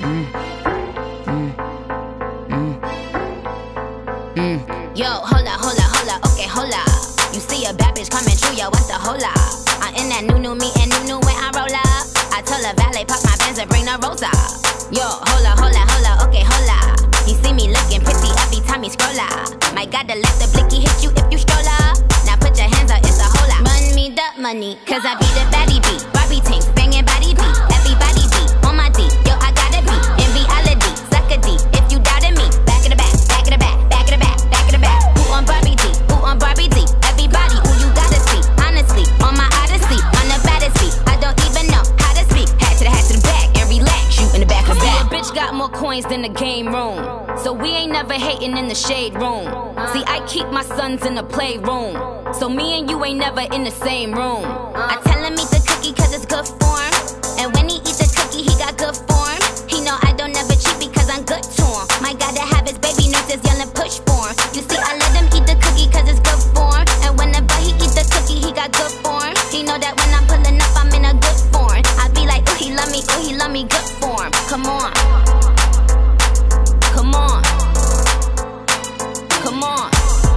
Yo, hola, okay, hola. You see a bad bitch coming through, yo, what's the hola? I'm in that new me and new when I roll up. I told a valet, pop my Benz and bring the rosa. Yo, hola, okay, hola. He see me looking pretty every time he scroll up. Might gotta let the blicky hit you if you stroll up. Now put your hands up, it's a hola. Run me the money, cause I be the baddie beat. Barbie tanks, banging body beat. Everybody beat, on my D, yo, I gotta be. In reality, suck a D, if you doubted me. Back in the back, back in the back, back in the back, back in the back. Who on Barbie D, who on Barbie D? Everybody, who you gotta see. Honestly, on my odyssey, on the baddest beat. I don't even know how to speak. Hat to the back, and relax, you in the back of the back. A bitch got more coins than the game room, so we ain't never hating in the shade room. See, I keep my sons in the playroom, so me and you ain't never in the same room. I tell him eat the cookie cause it's good for him. And when he eat the cookie, he got good form. He know I don't never cheat because I'm good to him. My gotta have his baby nurses yelling push for him. You see, I let him eat the cookie cause it's good for him. And whenever he eat the cookie, he got good form. He know that when I'm pulling up, I'm in a good form. I be like, ooh, he love me, good form. Come on. Come on. Come on.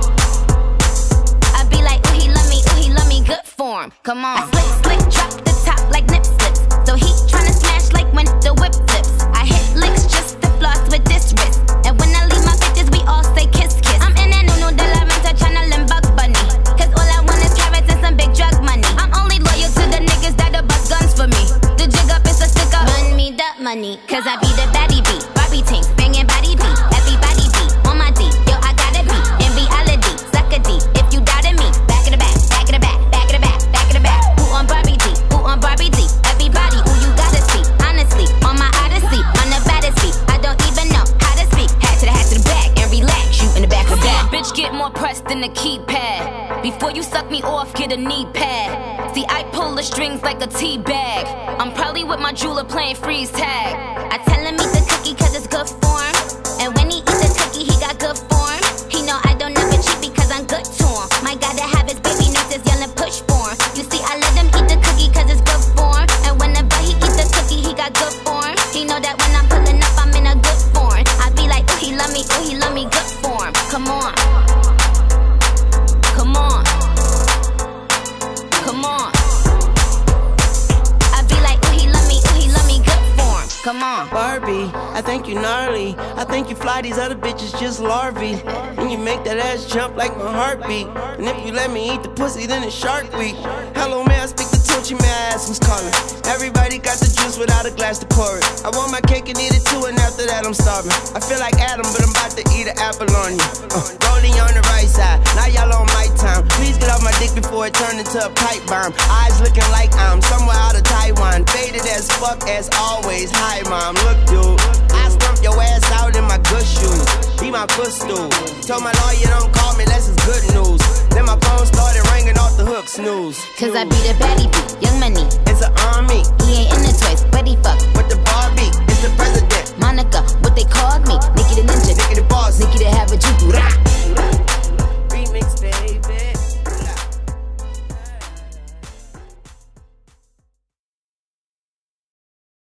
I be like, ooh, he love me, good form. Come on. I slick, drop the top like nip slips. So he tryna smash like when the whip flips. I hit licks just to floss with this wrist. And when I leave my bitches, we all say kiss, kiss. I'm in that no de la renta tryna limbug bunny. Cause all I want is carrots and some big drug money. I'm only loyal to the niggas that'll bust guns for me. The jig up is a stick up. Run me the money, cause I be the baddie beat. Barbie tanks, banging body beat. Everybody beat, on my D, yo, I gotta be. In reality, suck a D, if you doubted me. Back in the back, back in the back, back in the back, back in the back. Who on Barbie D, who on Barbie D? Everybody, who you gotta see. Honestly, on my odyssey, on the baddest beat. I don't even know how to speak. Hat to the back, and relax, you in the back of the back. Bitch get more pressed than the keypad. Before you suck me off, get a knee pad. See, I pull the strings like a tea bag. I'm probably with my jeweler playing freeze tag. I tell him eat the cookie cause it's good form. And when he eat the cookie, he got good form. He know I don't never cheat because I'm good to him. My gotta have his baby nurses yelling push for him. You see, I let him eat the cookie cause it's good form. And whenever he eat the cookie, he got good form. He know that when I'm pulling up, I'm in a good form. I be like, ooh, he love me, good form. Come on. Come on. Come on. I be like, ooh, he love me, good form. Come on. Barbie, I think you gnarly. I think you fly these other bitches just larvae. And you make that ass jump like my heartbeat. And if you let me eat the pussy, then it's Shark Week. Hello, may I speak to Tunchi? May I ask who's calling? Everybody got the juice without a glass to pour it. I want my cake and eat it too, and after that I'm starving. I feel like Adam, but I'm about to eat an apple on you. Rolling on the right side, now y'all on my time. Please get off my dick before it turn into a pipe bomb. Eyes looking like I'm somewhere out of Taiwan. Faded as fuck as always. Hi mom, look dude, I stump your ass out in my good shoes. Be my footstool. Told my lawyer don't call me unless it's good news. Then my phone started ringing off the hook, snooze. Cause I be the baddie beat, young money. It's an army. He ain't in the toys, but he fuck.